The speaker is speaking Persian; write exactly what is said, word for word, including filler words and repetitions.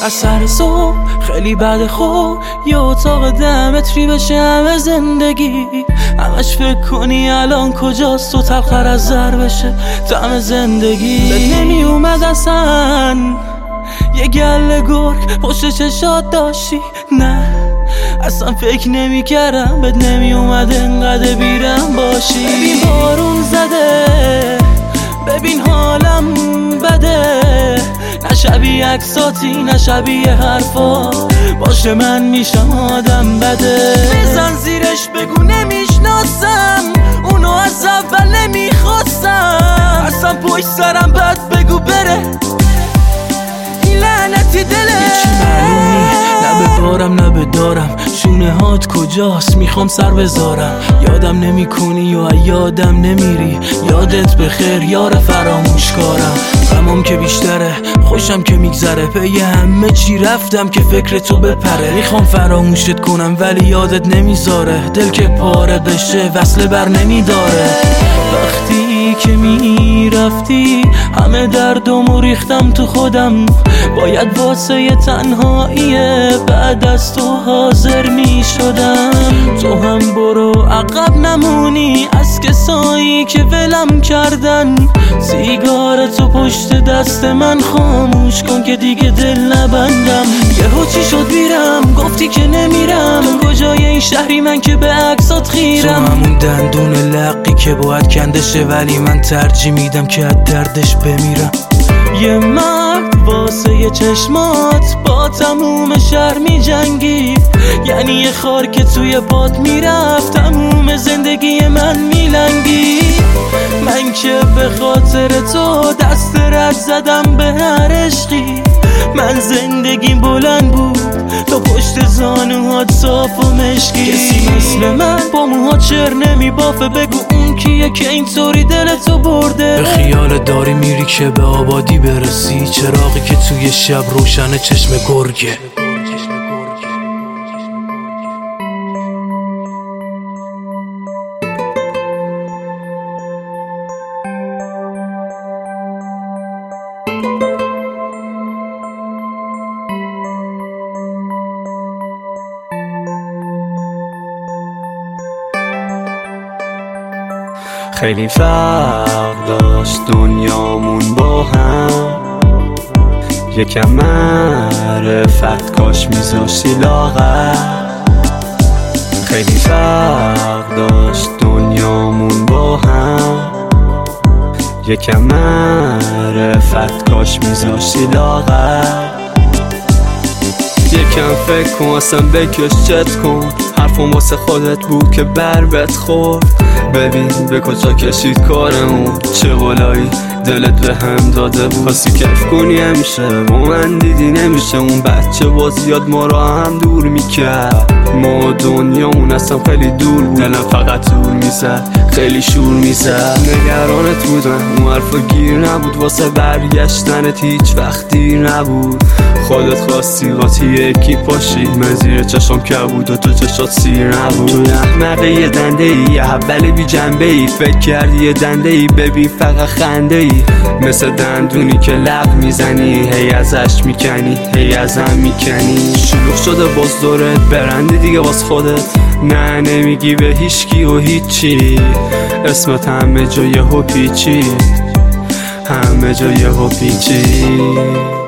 از سر صبح خیلی بعد خوب یه اتاق ده متری بشه همه زندگی، همش فکر کنی الان کجاست و تلخر از زر بشه طعم زندگی. بد نمی اومد اصلا یه گله گرگ پشت چشات داشتی، نه اصلا فکر نمی کردم بد نمی اومد انقدر بیرم باشی. ببین بارون زده، ببین حالم بده، نه شبیه عکساتی نه شبیه حرفا، باشه من میشم آدم بده. بزن زیرش بگو نمیشناسم اونو از اول نمیخواستم، اصلا پشت سرم بد بگو بره این لعنتی دله. هیچی معلومی نه به بارم نه به دارم، شونه هات کجاست میخوام سر بذارم. یادم نمی کنی و یادم نمیری، یادت بخیر یار فراموشکارم. غمام که بیشتره خوشم که میگذره، پی همه چی رفتم که فکر تو بپره. میخوام فراموشت کنم ولی یادت نمیذاره، دل که پاره بشه وصله بر نمیداره. وقتی که میرفتی همه دردمو ریختم تو خودم، باید واسه یه تنهاییه بعد از تو حاضر میشدم. تو هم برو عقب نمونی از کسایی که ولم کردن، سیگار تو پشت دست من خاموش کن که دیگه دل نبندم. یهو چی شد میرم گفتی که نمیرم، کجای این شهری من که به عکسات خیرم. تو همون دندون لقی که باید کندشه ولی من ترجیح میدم که از دردش بمیرم. یه مرد واسه یه چشمات با تموم شهر می جنگی، یعنی یه خار که توی باد میرفت تموم زندگی من میلنگی. من که به خاطر تو دست رد زدم به هر عشقی، من زندگیم بلند بود تا پشت زانوهات صاف و مشکی. کسی مثل من با موها چر نمی بافه، بگو اون کیه که اینطوری دلتو برده. به خیال داری میری که به آبادی برسی، چراغی که توی شب روشن چشم گرگه. خیلی فرق داشت دنیامون با هم، یکم معرفت کاش میذاشتی لاغر. خیلی فرق داشت دنیامون با هم، یکم معرفت کاش میذاشتی لاغر. یکم فکر کن اصلا بکش چت کن، حرفم واسه خودت بود که بر بت خورد. ببین به کجا کشید کارمون، چه بالایی دلت به هم داده بود. خواستی کیف کنی همیشه با من دیدی نمیشه، اون بچه بازیاد ما را هم دور میکرد. ما دنیامون اصلا خیلی دور بود، دلم فقط دور میزد خیلی شور میزد. نگرانت بودم اون حرفا گیر نبود، واسه برگشتنت هیچ وقت دیر نبود. خودت خواستی قاطی یکی پاشی، من زیر چشم که بود و تو چشات سیر نبود. تو احمقه یه دنده ای یه حبل بی جنبه ای، فکر کردی یه دنده ای ببین فقط خنده ای. مثل دندونی که لب میزنی هی ازش میکنی هی ازم میکنی. شلوغ شده باز دورت برندی دیگه باز خودت، نه نمیگی به هیچکی و هیچی. اسمت همه جا یهو پیچی، همه جا یهو پیچی.